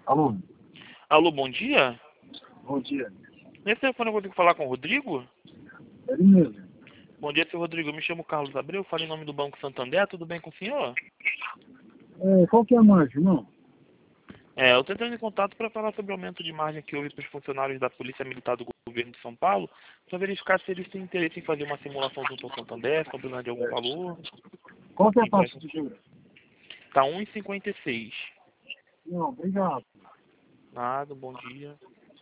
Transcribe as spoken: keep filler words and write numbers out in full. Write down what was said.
Alô, Alô, bom dia. bom dia. Nesse telefone eu consigo falar com o Rodrigo? Ele mesmo. Bom dia, seu Rodrigo. Eu me chamo Carlos Abreu, falo em nome do Banco Santander. Tudo bem com o senhor? É, qual que é a margem, não? É, eu estou entrando em contato para falar sobre o aumento de margem que houve para os funcionários da Polícia Militar do Governo de São Paulo, para verificar se eles têm interesse em fazer uma simulação junto ao Santander, combinando de algum valor. Qual que é a Está taxa de juros? um e cinquenta e seis. Não, obrigado. Nada, bom dia.